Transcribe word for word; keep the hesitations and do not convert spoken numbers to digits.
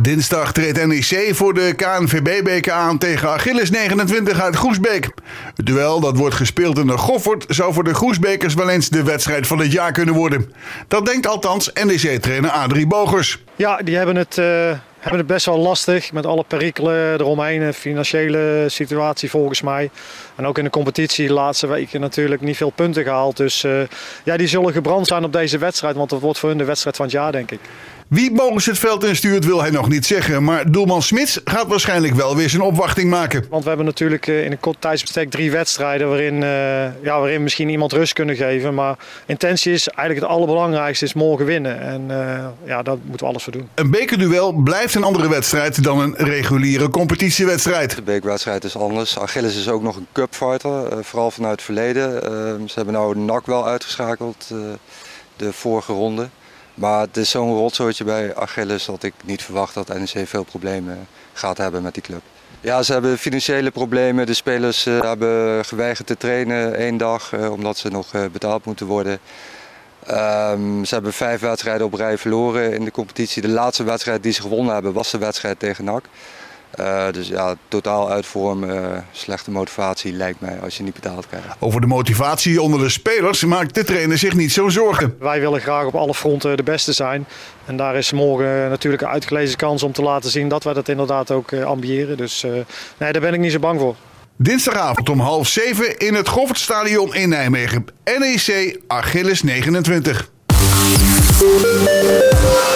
Dinsdag treedt N E C voor de K N V B-beker aan tegen Achilles negenentwintig uit Groesbeek. Het duel dat wordt gespeeld in de Goffert zou voor de Groesbekers wel eens de wedstrijd van het jaar kunnen worden. Dat denkt althans N E C-trainer Adrie Bogers. Ja, die hebben het, uh, hebben het best wel lastig met alle perikelen eromheen. De financiële situatie volgens mij. En ook in de competitie de laatste weken natuurlijk niet veel punten gehaald. Dus uh, ja, die zullen gebrand zijn op deze wedstrijd. Want dat wordt voor hun de wedstrijd van het jaar, denk ik. Wie Bogers het veld instuurt wil hij nog niet zeggen. Maar doelman Smits gaat waarschijnlijk wel weer zijn opwachting maken. Want we hebben natuurlijk in een kort tijdsbestek drie wedstrijden waarin, uh, ja, waarin misschien iemand rust kunnen geven. Maar intentie is eigenlijk het allerbelangrijkste, is morgen winnen. En uh, ja, daar moeten we alles voor doen. Een bekerduel blijft een andere wedstrijd dan een reguliere competitiewedstrijd. De bekerwedstrijd is anders. Achilles is ook nog een cupfighter, uh, vooral vanuit het verleden. Uh, ze hebben nou N A C wel uitgeschakeld, uh, de vorige ronde. Maar het is zo'n rotzooitje bij Achilles dat ik niet verwacht dat N E C veel problemen gaat hebben met die club. Ja, ze hebben financiële problemen. De spelers uh, hebben geweigerd te trainen één dag uh, omdat ze nog uh, betaald moeten worden. Um, ze hebben vijf wedstrijden op rij verloren in de competitie. De laatste wedstrijd die ze gewonnen hebben was de wedstrijd tegen N A C. Uh, dus ja, totaal uit vorm, uh, slechte motivatie lijkt mij als je niet betaald krijgt. Over de motivatie onder de spelers maakt de trainer zich niet zo zorgen. Wij willen graag op alle fronten de beste zijn. En daar is morgen natuurlijk een uitgelezen kans om te laten zien dat wij dat inderdaad ook uh, ambiëren. Dus uh, nee, daar ben ik niet zo bang voor. Dinsdagavond om half zeven in het Goffertstadion in Nijmegen. N E C Achilles negenentwintig.